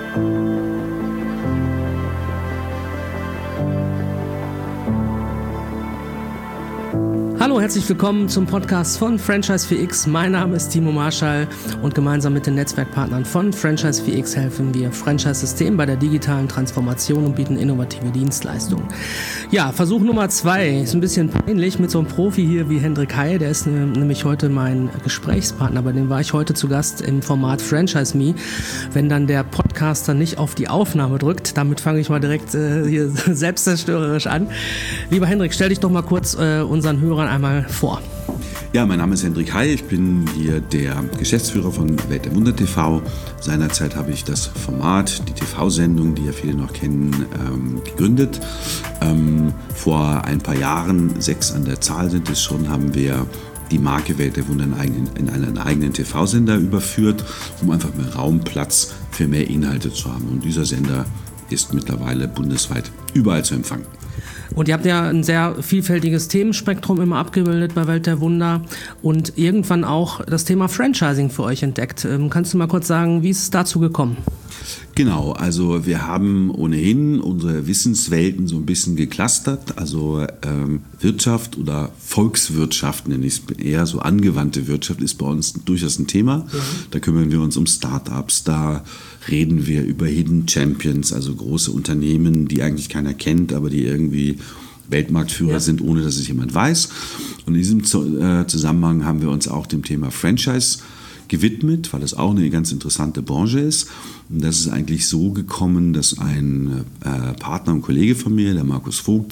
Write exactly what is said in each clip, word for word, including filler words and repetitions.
Hallo, herzlich willkommen zum Podcast von Franchise vier X. Mein Name ist Timo Marschall und gemeinsam mit den Netzwerkpartnern von Franchise vier X helfen wir Franchise-Systemen bei der digitalen Transformation und bieten innovative Dienstleistungen. Ja, Versuch Nummer zwei ist ein bisschen peinlich mit so einem Profi hier wie Hendrik Heil. Der ist äh, nämlich heute mein Gesprächspartner, bei dem war ich heute zu Gast im Format Franchise Me. Wenn dann der Podcaster nicht auf die Aufnahme drückt, damit fange ich mal direkt äh, hier selbstzerstörerisch an. Lieber Hendrik, stell dich doch mal kurz äh, unseren Hörern einmal vor. Ja, mein Name ist Hendrik Heil, ich bin hier der Geschäftsführer von Welt der Wunder T V. Seinerzeit habe ich das Format, die T V-Sendung, die ja viele noch kennen, ähm, gegründet. Ähm, vor ein paar Jahren, sechs an der Zahl sind es schon, haben wir die Marke Welt der Wunder in, eigenen, in einen eigenen T V-Sender überführt, um einfach mehr Raum, Platz für mehr Inhalte zu haben. Und dieser Sender ist mittlerweile bundesweit überall zu empfangen. Und ihr habt ja ein sehr vielfältiges Themenspektrum immer abgebildet bei Welt der Wunder und irgendwann auch das Thema Franchising für euch entdeckt. Ähm, kannst du mal kurz sagen, wie ist es dazu gekommen? Genau, also wir haben ohnehin unsere Wissenswelten so ein bisschen geclustert, also ähm, Wirtschaft oder Volkswirtschaft nenne ich es eher, so angewandte Wirtschaft ist bei uns durchaus ein Thema. Mhm. Da kümmern wir uns um Startups, da reden wir über Hidden Champions, also große Unternehmen, die eigentlich keiner kennt, aber die irgendwie Weltmarktführer ja. sind, ohne dass es jemand weiß. Und in diesem Zusammenhang haben wir uns auch dem Thema Franchise gewidmet, weil das auch eine ganz interessante Branche ist. Und das ist eigentlich so gekommen, dass ein äh, Partner und Kollege von mir, der Markus Vogt,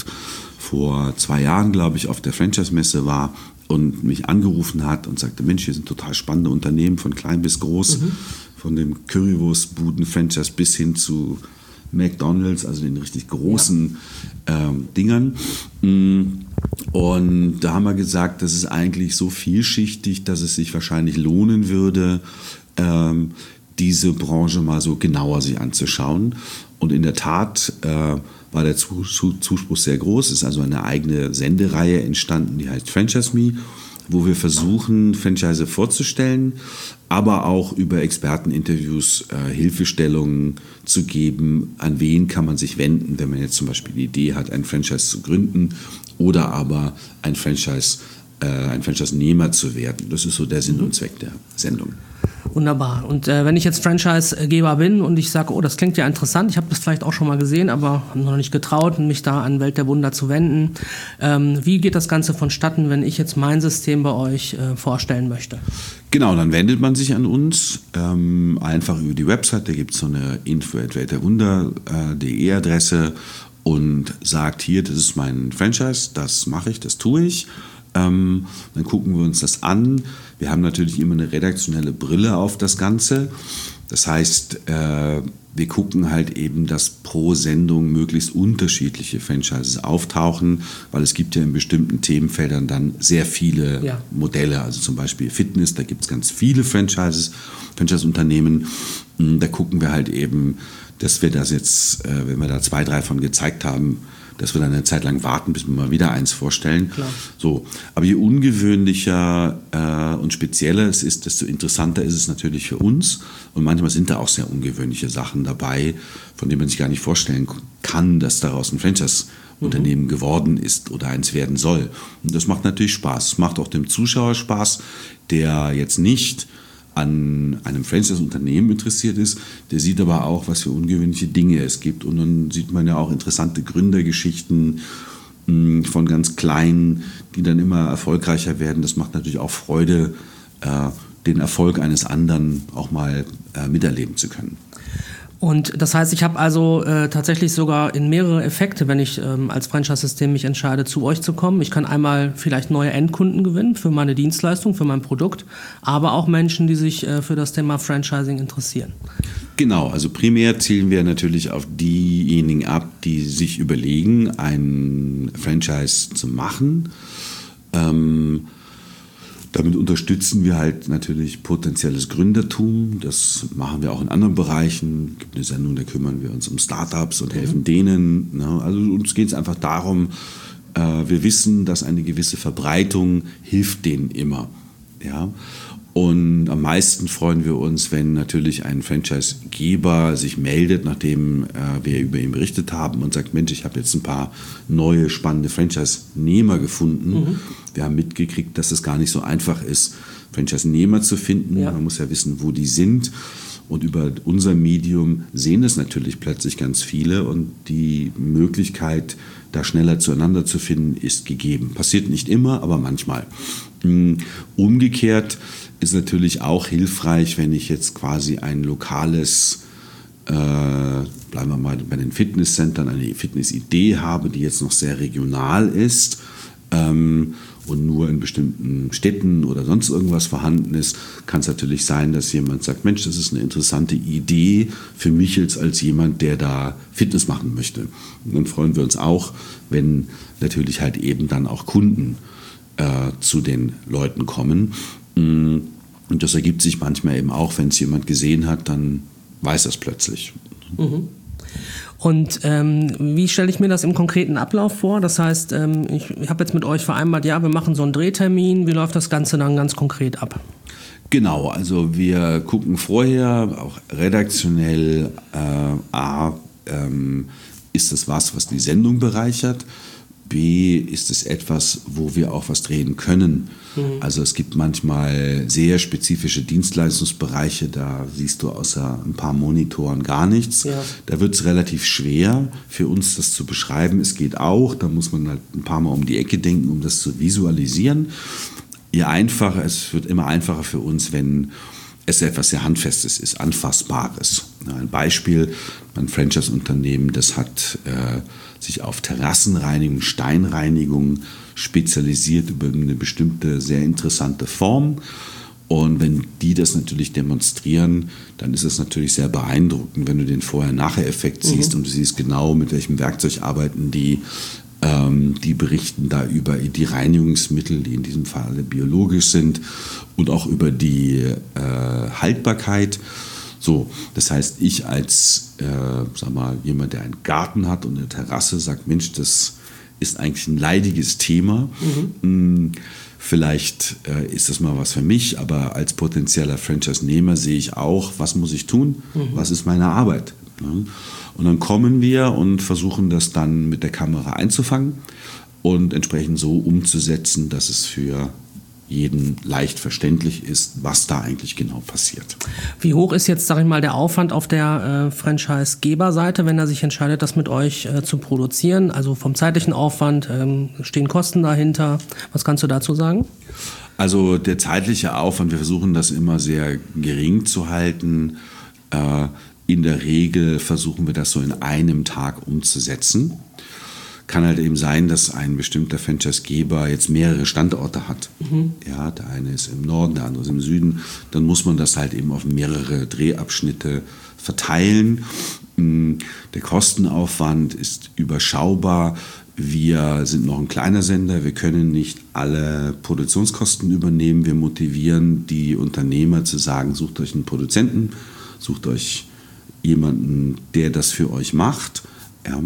vor zwei Jahren, glaube ich, auf der Franchise-Messe war und mich angerufen hat und sagte, Mensch, hier sind total spannende Unternehmen, von klein bis groß, mhm. von dem Currywurstbuden-Franchise bis hin zu McDonald's, also den richtig großen ja. ähm, Dingern. Und da haben wir gesagt, das ist eigentlich so vielschichtig, dass es sich wahrscheinlich lohnen würde, ähm, diese Branche mal so genauer sich anzuschauen. Und in der Tat äh, war der Zuspruch sehr groß. Es ist also eine eigene Sendereihe entstanden, die heißt Franchise Me, wo wir versuchen, Franchise vorzustellen, aber auch über Experteninterviews äh, Hilfestellungen zu geben, an wen kann man sich wenden, wenn man jetzt zum Beispiel die Idee hat, ein Franchise zu gründen oder aber ein Franchise, äh, ein Franchise-Nehmer zu werden. Das ist so der Sinn und Zweck der Sendung. Wunderbar. Und äh, wenn ich jetzt Franchise-Geber bin und ich sage, oh, das klingt ja interessant, ich habe das vielleicht auch schon mal gesehen, aber noch nicht getraut, mich da an Welt der Wunder zu wenden. Ähm, wie geht das Ganze vonstatten, wenn ich jetzt mein System bei euch äh, vorstellen möchte? Genau, dann wendet man sich an uns, ähm, einfach über die Website, da gibt es so eine info at weltderwunder punkt de Adresse und sagt, hier, das ist mein Franchise, das mache ich, das tue ich. Ähm, dann gucken wir uns das an. Wir haben natürlich immer eine redaktionelle Brille auf das Ganze. Das heißt, äh, wir gucken halt eben, dass pro Sendung möglichst unterschiedliche Franchises auftauchen, weil es gibt ja in bestimmten Themenfeldern dann sehr viele ja. Modelle. Also zum Beispiel Fitness, da gibt es ganz viele Franchises, Franchise-Unternehmen. Da gucken wir halt eben, dass wir das jetzt, äh, wenn wir da zwei, drei von gezeigt haben, dass wir dann eine Zeit lang warten, bis wir mal wieder eins vorstellen. Klar. So, aber je ungewöhnlicher äh, und spezieller es ist, desto interessanter ist es natürlich für uns. Und manchmal sind da auch sehr ungewöhnliche Sachen dabei, von denen man sich gar nicht vorstellen kann, dass daraus ein Franchise-Unternehmen mhm. geworden ist oder eins werden soll. Und das macht natürlich Spaß. Es macht auch dem Zuschauer Spaß, der jetzt nicht an einem Franchise-Unternehmen interessiert ist, der sieht aber auch, was für ungewöhnliche Dinge es gibt. Und dann sieht man ja auch interessante Gründergeschichten mh, von ganz Kleinen, die dann immer erfolgreicher werden. Das macht natürlich auch Freude, äh, den Erfolg eines anderen auch mal äh, miterleben zu können. Und das heißt, ich habe also äh, tatsächlich sogar in mehrere Effekte, wenn ich ähm, als Franchise-System mich entscheide, zu euch zu kommen. Ich kann einmal vielleicht neue Endkunden gewinnen für meine Dienstleistung, für mein Produkt, aber auch Menschen, die sich äh, für das Thema Franchising interessieren. Genau, also primär zielen wir natürlich auf diejenigen ab, die sich überlegen, ein Franchise zu machen. Ähm, Damit unterstützen wir halt natürlich potenzielles Gründertum. Das machen wir auch in anderen Bereichen. Es gibt eine Sendung, da kümmern wir uns um Startups und helfen mhm. denen. Also uns geht es einfach darum, wir wissen, dass eine gewisse Verbreitung hilft denen immer. Ja? Und am meisten freuen wir uns, wenn natürlich ein Franchisegeber sich meldet, nachdem äh, wir über ihn berichtet haben und sagt, Mensch, ich habe jetzt ein paar neue, spannende Franchise-Nehmer gefunden. Mhm. Wir haben mitgekriegt, dass es gar nicht so einfach ist, Franchise-Nehmer zu finden. Ja. Man muss ja wissen, wo die sind. Und über unser Medium sehen es natürlich plötzlich ganz viele. Und die Möglichkeit, da schneller zueinander zu finden, ist gegeben. Passiert nicht immer, aber manchmal. Umgekehrt ist natürlich auch hilfreich, wenn ich jetzt quasi ein lokales, äh, bleiben wir mal bei den Fitnesscentern, eine Fitnessidee habe, die jetzt noch sehr regional ist ähm, und nur in bestimmten Städten oder sonst irgendwas vorhanden ist, kann es natürlich sein, dass jemand sagt, Mensch, das ist eine interessante Idee für mich jetzt als jemand, der da Fitness machen möchte. Und dann freuen wir uns auch, wenn natürlich halt eben dann auch Kunden äh, zu den Leuten kommen. Und das ergibt sich manchmal eben auch, wenn es jemand gesehen hat, dann weiß er es plötzlich. Mhm. Und ähm, wie stelle ich mir das im konkreten Ablauf vor? Das heißt, ähm, ich, ich habe jetzt mit euch vereinbart, ja, wir machen so einen Drehtermin. Wie läuft das Ganze dann ganz konkret ab? Genau, also wir gucken vorher auch redaktionell, äh, A, ähm, ist das was, was die Sendung bereichert? B, ist es etwas, wo wir auch was drehen können. Mhm. Also es gibt manchmal sehr spezifische Dienstleistungsbereiche, da siehst du außer ein paar Monitoren gar nichts. Ja. Da wird es relativ schwer für uns, das zu beschreiben. Es geht auch, da muss man halt ein paar Mal um die Ecke denken, um das zu visualisieren. Je einfacher, es wird immer einfacher für uns, wenn es etwas sehr Handfestes ist, Anfassbares. Ein Beispiel, ein Franchise-Unternehmen, das hat äh, sich auf Terrassenreinigung, Steinreinigung spezialisiert über eine bestimmte, sehr interessante Form. Und wenn die das natürlich demonstrieren, dann ist es natürlich sehr beeindruckend, wenn du den Vorher-Nachher-Effekt mhm. siehst und du siehst genau, mit welchem Werkzeug arbeiten die. Ähm, die berichten da über die Reinigungsmittel, die in diesem Fall biologisch sind, und auch über die äh, Haltbarkeit. So, das heißt, ich als äh, sag mal, jemand, der einen Garten hat und eine Terrasse, sagt, Mensch, das ist eigentlich ein leidiges Thema. Mhm. Vielleicht äh, ist das mal was für mich, aber als potenzieller Franchise-Nehmer sehe ich auch, was muss ich tun, mhm. was ist meine Arbeit. Ne? Und dann kommen wir und versuchen das dann mit der Kamera einzufangen und entsprechend so umzusetzen, dass es für jeden leicht verständlich ist, was da eigentlich genau passiert. Wie hoch ist jetzt, sag ich mal, der Aufwand auf der äh, Franchise-Geber-Seite, wenn er sich entscheidet, das mit euch äh, zu produzieren? Also vom zeitlichen Aufwand, ähm, stehen Kosten dahinter? Was kannst du dazu sagen? Also der zeitliche Aufwand, wir versuchen das immer sehr gering zu halten. Äh, in der Regel versuchen wir das so in einem Tag umzusetzen. Kann halt eben sein, dass ein bestimmter Franchise-Geber jetzt mehrere Standorte hat. Mhm. Ja, der eine ist im Norden, der andere ist im Süden. Dann muss man das halt eben auf mehrere Drehabschnitte verteilen. Der Kostenaufwand ist überschaubar. Wir sind noch ein kleiner Sender. Wir können nicht alle Produktionskosten übernehmen. Wir motivieren die Unternehmer zu sagen, sucht euch einen Produzenten, sucht euch jemanden, der das für euch macht. Ja.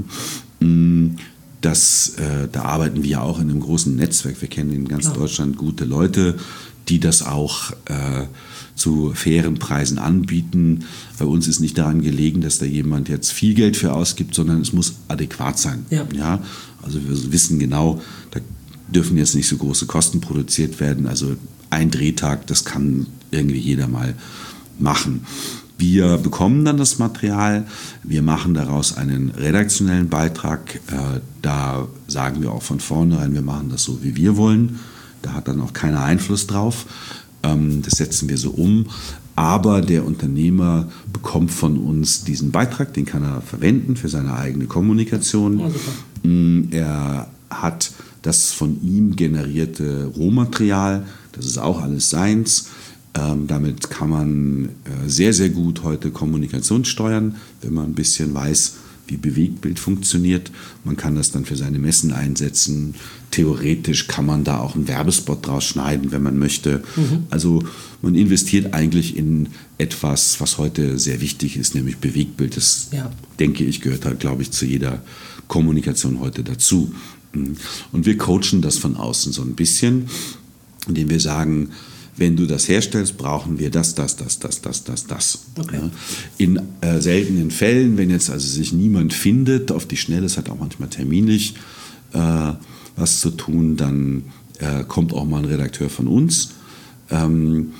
Das, äh, da arbeiten wir auch in einem großen Netzwerk. Wir kennen in ganz ja. Deutschland gute Leute, die das auch äh, zu fairen Preisen anbieten. Bei uns ist nicht daran gelegen, dass da jemand jetzt viel Geld für ausgibt, sondern es muss adäquat sein. Ja. Ja? Also wir wissen genau, da dürfen jetzt nicht so große Kosten produziert werden. Also ein Drehtag, das kann irgendwie jeder mal machen. Wir bekommen dann das Material, wir machen daraus einen redaktionellen Beitrag. Äh, da sagen wir auch von vornherein, wir machen das so, wie wir wollen. Da hat dann auch keiner Einfluss drauf. Ähm, das setzen wir so um. Aber der Unternehmer bekommt von uns diesen Beitrag, den kann er verwenden für seine eigene Kommunikation. Ja, super. Er hat das von ihm generierte Rohmaterial, das ist auch alles seins. Ähm, damit kann man äh, sehr, sehr gut heute Kommunikation steuern, wenn man ein bisschen weiß, wie Bewegtbild funktioniert. Man kann das dann für seine Messen einsetzen. Theoretisch kann man da auch einen Werbespot draus schneiden, wenn man möchte. Mhm. Also man investiert eigentlich in etwas, was heute sehr wichtig ist, nämlich Bewegtbild. Das, ja. denke ich, gehört halt, glaube ich, zu jeder Kommunikation heute dazu. Und wir coachen das von außen so ein bisschen, indem wir sagen, wenn du das herstellst, brauchen wir das, das, das, das, das, das, das. Okay. Ja. In äh, seltenen Fällen, wenn jetzt also sich niemand findet, auf die Schnelle, das hat auch manchmal terminlich äh, was zu tun, dann äh, kommt auch mal ein Redakteur von uns. Ähm,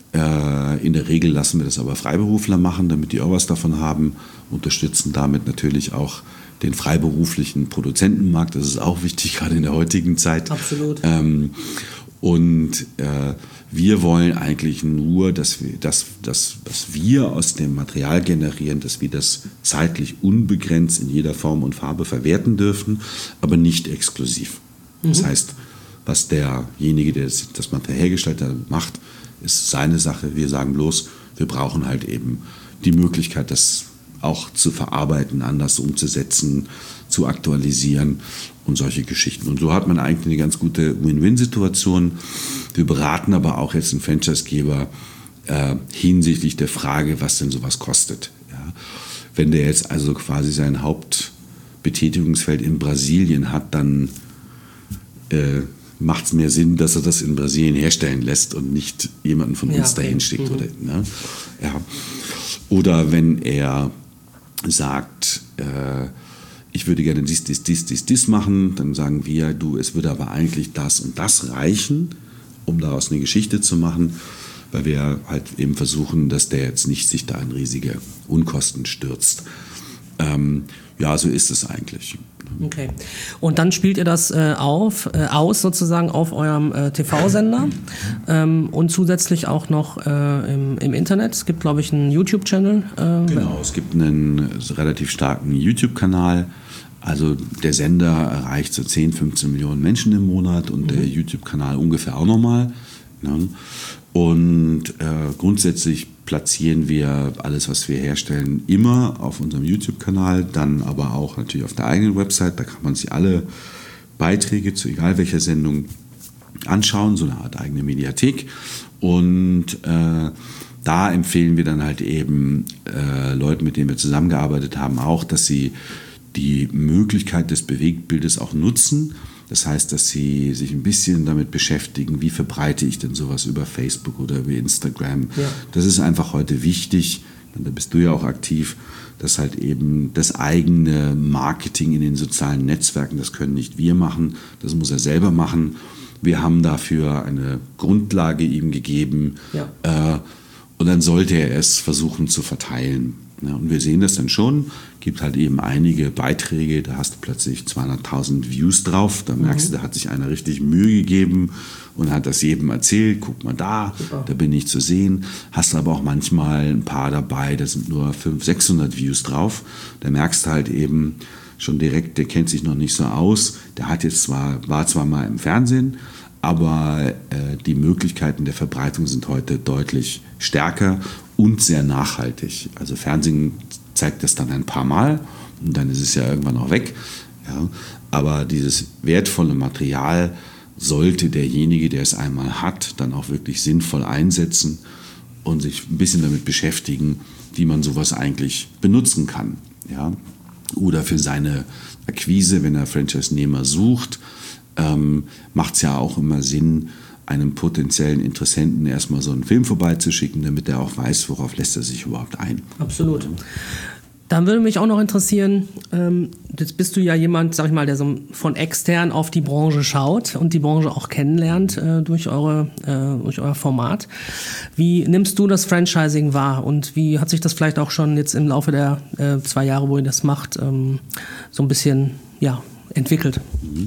äh, in der Regel lassen wir das aber Freiberufler machen, damit die auch was davon haben, unterstützen damit natürlich auch den freiberuflichen Produzentenmarkt. Das ist auch wichtig, gerade in der heutigen Zeit. Absolut. Ähm, und äh, wir wollen eigentlich nur, dass wir das, das, was wir aus dem Material generieren, dass wir das zeitlich unbegrenzt in jeder Form und Farbe verwerten dürfen, aber nicht exklusiv. Mhm. Das heißt, was derjenige, der das, das Material hergestellt hat, macht, ist seine Sache. Wir sagen bloß, wir brauchen halt eben die Möglichkeit, das auch zu verarbeiten, anders umzusetzen, zu aktualisieren und solche Geschichten. Und so hat man eigentlich eine ganz gute Win-Win-Situation. Wir beraten aber auch jetzt einen Franchisegeber äh, hinsichtlich der Frage, was denn sowas kostet. Ja. Wenn der jetzt also quasi sein Hauptbetätigungsfeld in Brasilien hat, dann äh, macht es mehr Sinn, dass er das in Brasilien herstellen lässt und nicht jemanden von uns ja, okay. dahin schickt. Mhm. Oder, ne? Ja. Oder wenn er sagt, äh, ich würde gerne dies, dies, dies, dies, dies machen, dann sagen wir, du, es würde aber eigentlich das und das reichen, um daraus eine Geschichte zu machen, weil wir halt eben versuchen, dass der jetzt nicht sich da in riesige Unkosten stürzt. Ähm, ja, so ist es eigentlich. Okay. Und dann spielt ihr das äh, auf, äh, aus sozusagen auf eurem äh, T V-Sender ähm, und zusätzlich auch noch äh, im, im Internet. Es gibt, glaube ich, einen YouTube-Channel. Äh, genau, es gibt einen relativ starken YouTube-Kanal. Also der Sender erreicht so zehn, fünfzehn Millionen Menschen im Monat und mhm. der YouTube-Kanal ungefähr auch nochmal. Ne? Und äh, grundsätzlich platzieren wir alles, was wir herstellen, immer auf unserem YouTube-Kanal, dann aber auch natürlich auf der eigenen Website. Da kann man sich alle Beiträge zu egal welcher Sendung anschauen, so eine Art eigene Mediathek. Und äh, da empfehlen wir dann halt eben äh, Leuten, mit denen wir zusammengearbeitet haben, auch, dass sie die Möglichkeit des Bewegtbildes auch nutzen. Das heißt, dass sie sich ein bisschen damit beschäftigen, wie verbreite ich denn sowas über Facebook oder über Instagram. Ja. Das ist einfach heute wichtig, und da bist du ja auch aktiv, dass halt eben das eigene Marketing in den sozialen Netzwerken, das können nicht wir machen, das muss er selber machen. Wir haben dafür eine Grundlage ihm gegeben, ja. äh, und dann sollte er es versuchen zu verteilen. Ja, und wir sehen das dann schon, gibt halt eben einige Beiträge, da hast du plötzlich zweihunderttausend Views drauf, da merkst mhm. du, da hat sich einer richtig Mühe gegeben und hat das jedem erzählt, guck mal da, super. Da bin ich zu sehen. Hast aber auch manchmal ein paar dabei, da sind nur fünfhundert, sechshundert Views drauf, da merkst du halt eben schon direkt, der kennt sich noch nicht so aus, der hat jetzt zwar, war zwar mal im Fernsehen, aber äh, die Möglichkeiten der Verbreitung sind heute deutlich stärker und sehr nachhaltig. Also Fernsehen zeigt das dann ein paar Mal und dann ist es ja irgendwann auch weg. Ja. Aber dieses wertvolle Material sollte derjenige, der es einmal hat, dann auch wirklich sinnvoll einsetzen und sich ein bisschen damit beschäftigen, wie man sowas eigentlich benutzen kann. Ja. Oder für seine Akquise, wenn er Franchise-Nehmer sucht, ähm, macht es ja auch immer Sinn, einem potenziellen Interessenten erstmal so einen Film vorbeizuschicken, damit er auch weiß, worauf lässt er sich überhaupt ein. Absolut. Dann würde mich auch noch interessieren, ähm, jetzt bist du ja jemand, sag ich mal, der so von extern auf die Branche schaut und die Branche auch kennenlernt äh, durch, eure, äh, durch euer Format. Wie nimmst du das Franchising wahr und wie hat sich das vielleicht auch schon jetzt im Laufe der äh, zwei Jahre, wo ihr das macht, ähm, so ein bisschen ja, entwickelt?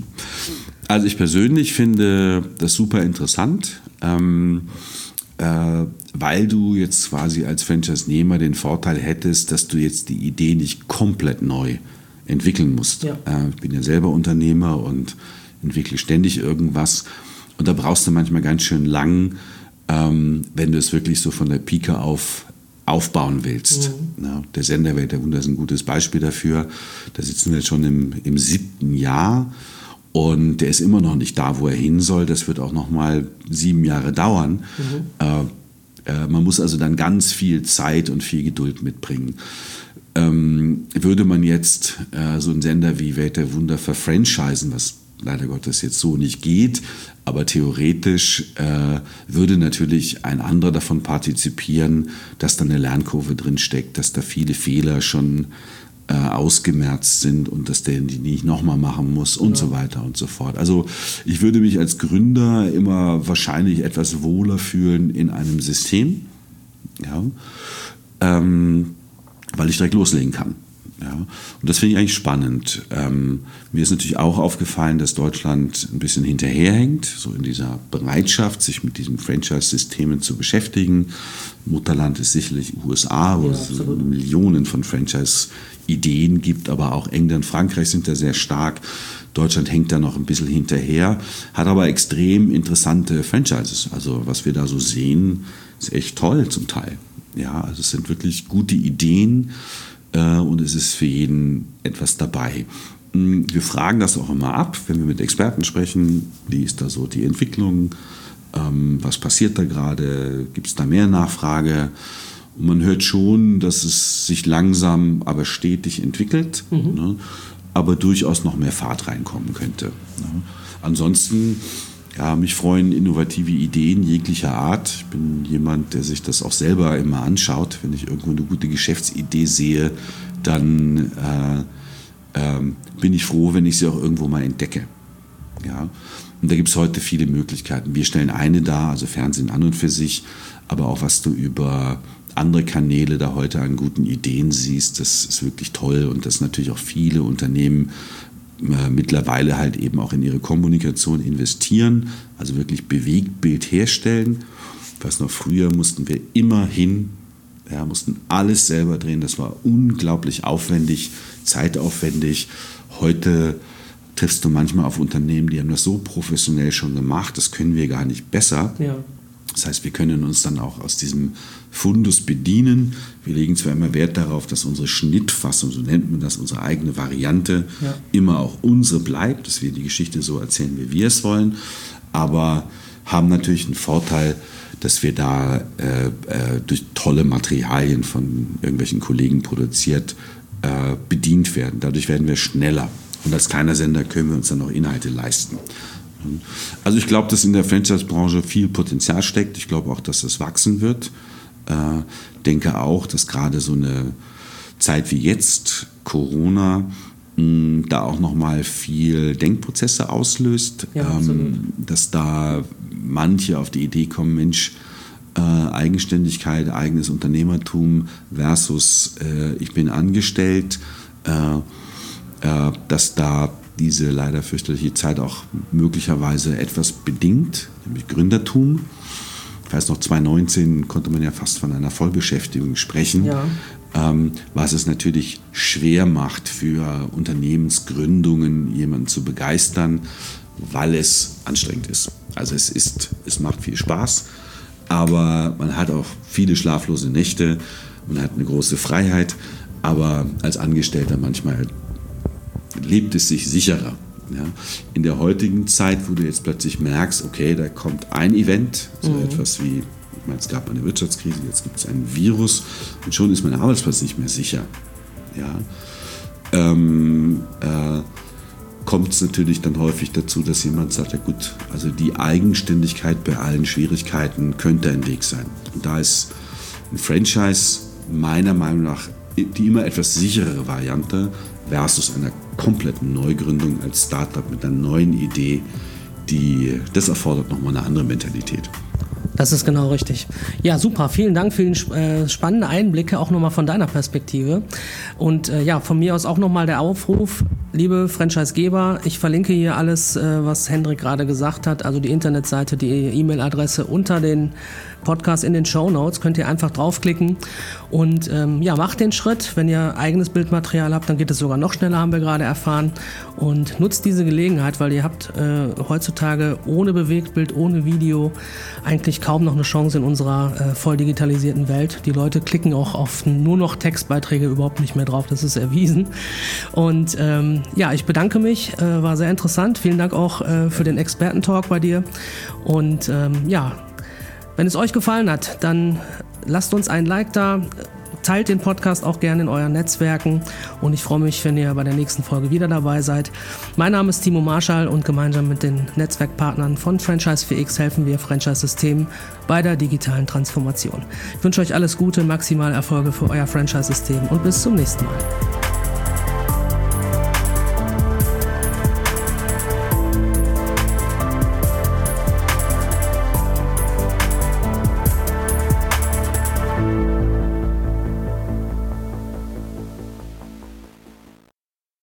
Also ich persönlich finde das super interessant, ähm, äh, weil du jetzt quasi als Franchise-Nehmer den Vorteil hättest, dass du jetzt die Idee nicht komplett neu entwickeln musst. Ja. Äh, ich bin ja selber Unternehmer und entwickle ständig irgendwas und da brauchst du manchmal ganz schön lang, ähm, wenn du es wirklich so von der Pike auf aufbauen willst. Mhm. Ja, der Sender Welt der Wunder ist ein gutes Beispiel dafür. Da sitzen wir jetzt schon im, im siebten Jahr. Und der ist immer noch nicht da, wo er hin soll. Das wird auch noch mal sieben Jahre dauern. Mhm. Äh, äh, man muss also dann ganz viel Zeit und viel Geduld mitbringen. Ähm, würde man jetzt äh, so einen Sender wie Welt der Wunder verfranchisen, was leider Gottes jetzt so nicht geht. Aber theoretisch äh, würde natürlich ein anderer davon partizipieren, dass da eine Lernkurve drin steckt, dass da viele Fehler schon äh, ausgemerzt sind und dass der die nicht nochmal machen muss und ja. so weiter und so fort. Also ich würde mich als Gründer immer wahrscheinlich etwas wohler fühlen in einem System, ja, ähm, weil ich direkt loslegen kann. Ja, und das finde ich eigentlich spannend. Ähm, mir ist natürlich auch aufgefallen, dass Deutschland ein bisschen hinterherhängt, so in dieser Bereitschaft, sich mit diesen Franchise-Systemen zu beschäftigen. Mutterland ist sicherlich U S A, wo ja, es so Millionen von Franchise-Ideen gibt, aber auch England, Frankreich sind da sehr stark. Deutschland hängt da noch ein bisschen hinterher, hat aber extrem interessante Franchises. Also was wir da so sehen, ist echt toll zum Teil. Ja, also es sind wirklich gute Ideen. Und es ist für jeden etwas dabei. Wir fragen das auch immer ab, wenn wir mit Experten sprechen. Wie ist da so die Entwicklung? Was passiert da gerade? Gibt es da mehr Nachfrage? Und man hört schon, dass es sich langsam, aber stetig entwickelt, mhm. ne? aber durchaus noch mehr Fahrt reinkommen könnte. Ne? Ansonsten, ja, mich freuen innovative Ideen jeglicher Art. Ich bin jemand, der sich das auch selber immer anschaut. Wenn ich irgendwo eine gute Geschäftsidee sehe, dann äh, äh, bin ich froh, wenn ich sie auch irgendwo mal entdecke. Ja? Und da gibt es heute viele Möglichkeiten. Wir stellen eine dar, also Fernsehen an und für sich, aber auch was du über andere Kanäle da heute an guten Ideen siehst, das ist wirklich toll und dass natürlich auch viele Unternehmen mittlerweile halt eben auch in ihre Kommunikation investieren, also wirklich Bewegtbild herstellen. Ich weiß noch, früher mussten wir immer hin, ja, mussten alles selber drehen, das war unglaublich aufwendig, zeitaufwendig. Heute triffst du manchmal auf Unternehmen, die haben das so professionell schon gemacht, das können wir gar nicht besser. Ja. Das heißt, wir können uns dann auch aus diesem Fundus bedienen. Wir legen zwar immer Wert darauf, dass unsere Schnittfassung, so nennt man das, unsere eigene Variante, ja. immer auch unsere bleibt, dass wir die Geschichte so erzählen, wie wir es wollen, aber haben natürlich einen Vorteil, dass wir da äh, äh, durch tolle Materialien von irgendwelchen Kollegen produziert äh, bedient werden. Dadurch werden wir schneller. Und als kleiner Sender können wir uns dann auch Inhalte leisten. Also ich glaube, dass in der Franchise-Branche viel Potenzial steckt. Ich glaube auch, dass das wachsen wird. Ich äh, denke auch, dass gerade so eine Zeit wie jetzt, Corona, mh, da auch nochmal viel Denkprozesse auslöst. Ja, ähm, dass da manche auf die Idee kommen, Mensch, äh, Eigenständigkeit, eigenes Unternehmertum versus äh, ich bin angestellt, äh, äh, dass da diese leider fürchterliche Zeit auch möglicherweise etwas bedingt, nämlich Gründertum. Ich weiß noch, zwanzig neunzehn konnte man ja fast von einer Vollbeschäftigung sprechen, ja. ähm, was es natürlich schwer macht für Unternehmensgründungen, jemanden zu begeistern, weil es anstrengend ist. Also es ist, es macht viel Spaß, aber man hat auch viele schlaflose Nächte, man hat eine große Freiheit, aber als Angestellter manchmal lebt es sich sicherer. Ja. In der heutigen Zeit, wo du jetzt plötzlich merkst, okay, da kommt ein Event, so mhm. etwas wie, ich meine, es gab mal eine Wirtschaftskrise, jetzt gibt es ein Virus und schon ist mein Arbeitsplatz nicht mehr sicher. Ja. Ähm, äh, kommt es natürlich dann häufig dazu, dass jemand sagt, ja gut, also die Eigenständigkeit bei allen Schwierigkeiten könnte ein Weg sein. Und da ist ein Franchise meiner Meinung nach die immer etwas sicherere Variante versus einer kompletten Neugründung als Startup mit einer neuen Idee, die, das erfordert nochmal eine andere Mentalität. Das ist genau richtig. Ja, super. Vielen Dank für die äh, spannenden Einblicke, auch nochmal von deiner Perspektive. Und äh, ja, von mir aus auch nochmal der Aufruf, liebe Franchisegeber, ich verlinke hier alles, äh, was Hendrik gerade gesagt hat, also die Internetseite, die E-Mail-Adresse unter den Podcast in den Shownotes, könnt ihr einfach draufklicken und ähm, ja, macht den Schritt. Wenn ihr eigenes Bildmaterial habt, dann geht es sogar noch schneller, haben wir gerade erfahren. Und nutzt diese Gelegenheit, weil ihr habt äh, heutzutage ohne Bewegtbild, ohne Video eigentlich kaum noch eine Chance in unserer äh, voll digitalisierten Welt. Die Leute klicken auch auf nur noch Textbeiträge überhaupt nicht mehr drauf, das ist erwiesen. Und ähm, ja, ich bedanke mich, äh, war sehr interessant. Vielen Dank auch äh, für den Expertentalk bei dir. Und ähm, ja, wenn es euch gefallen hat, dann lasst uns ein Like da, teilt den Podcast auch gerne in euren Netzwerken und ich freue mich, wenn ihr bei der nächsten Folge wieder dabei seid. Mein Name ist Timo Marschall und gemeinsam mit den Netzwerkpartnern von Franchise vier X helfen wir Franchise-Systemen bei der digitalen Transformation. Ich wünsche euch alles Gute, maximal Erfolge für euer Franchise-System und bis zum nächsten Mal.